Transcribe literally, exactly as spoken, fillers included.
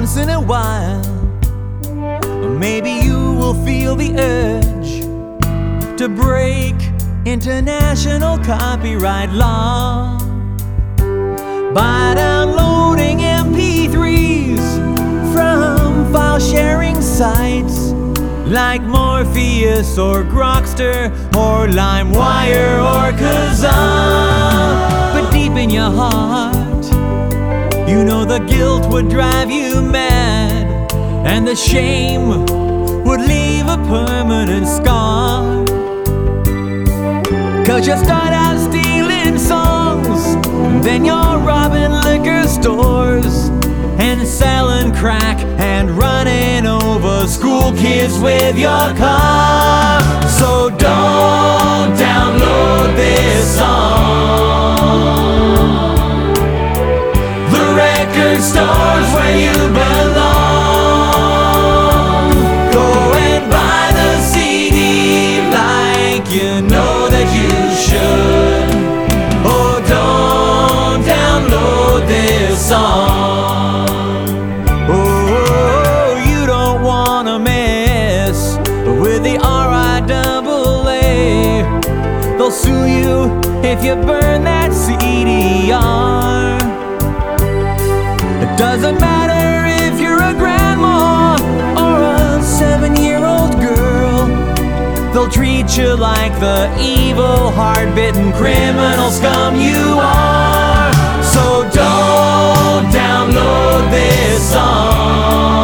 once in a while, maybe you will feel the urge to break international copyright law by downloading M P threes from file-sharing sites like Morpheus or Grokster or LimeWire or Kazaa. But deep in your heart, you know the guilt would drive you mad, and the shame would leave a permanent scar. Cause you start out stealing songs, and then you're robbing liquor stores and selling crack and running over school kids with your car. So don't download this song. The record store's where you belong. Go and buy the C D like you know that you should. Oh, don't download this song. With the R I A A, they'll sue you if you burn that C D R. It doesn't matter if you're a grandma or a seven-year-old girl, they'll treat you like the evil, hard-bitten criminal scum you are. So don't download this song.